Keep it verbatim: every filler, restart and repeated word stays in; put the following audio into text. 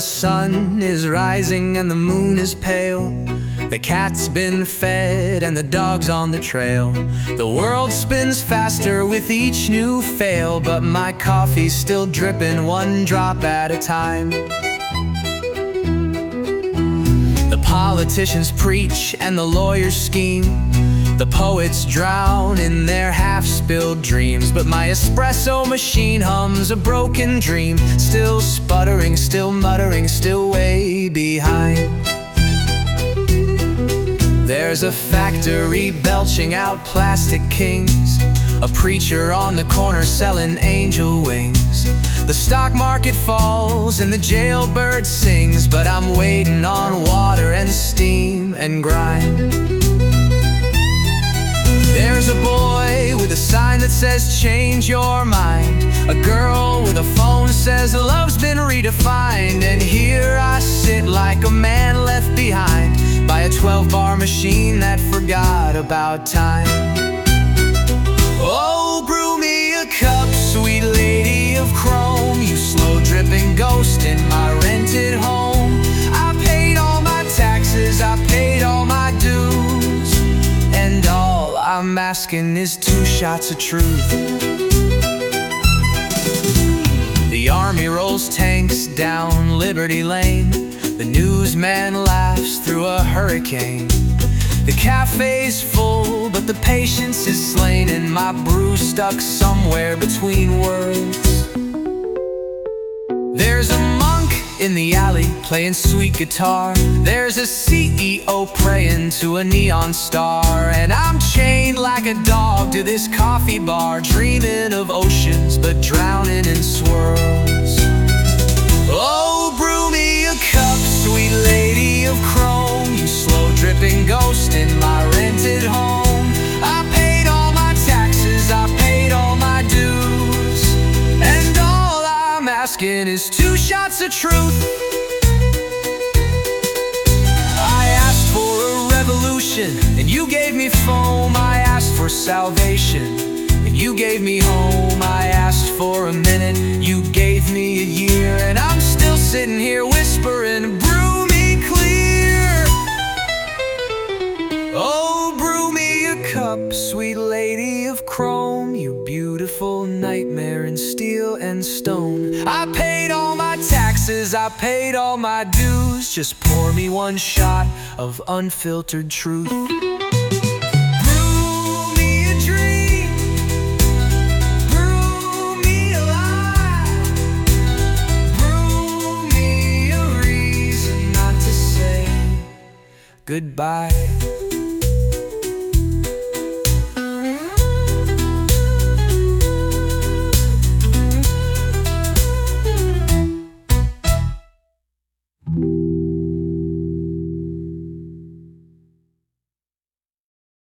the sun is rising and the moon is pale. The cat's been fed and the dog's on the trail. The world spins faster with each new fail, but my coffee's still dripping one drop at a time. The politicians preach and the lawyers scheme. The poets drown in their half-spilled dreams, but my espresso machine hums a broken dream, still sputtering, still muttering, still way behind. There's a factory belching out plastic kings, a preacher on the corner selling angel wings. The stock market falls and the jailbird sings, but I'm waiting on water and steam and grind. There's a boy with a sign that says change your mind. A girl with a phone says love's been redefined. And here I sit like a man left behind by a twelve bar machine that forgot about time. Oh, brew me a cup, sweet lady of chrome, you slow dripping ghost in my rented home. I paid all my taxes, I paid all my dues, and all I'm asking is two shots of truth. The army rolls tanks down Liberty Lane. The newsman laughs through a hurricane. The cafe's full, but the patience is slain, and my brew stuck somewhere between words. There's a monk in the alley playing sweet guitar. There's a C E O praying to a neon star. And I'm chained like a dog to this coffee bar, dreaming of oceans but drowning in swirls. Oh, brew me a cup, sweet lady of chrome, you slow dripping ghost in my rented home. I paid all my taxes, I paid all my dues, and all I'm asking is two shots of truth. I asked for a revolution, and you gave me foam. I asked for salvation, and you gave me home. I asked for a minute, you gave me a year, and I'm still sitting here whispering, brew me clear. Oh, brew me a cup, sweet lady of chrome, you beautiful nightmare in steel and stone. I paid all my taxes, I paid all my dues, just pour me one shot of unfiltered truth. Goodbye.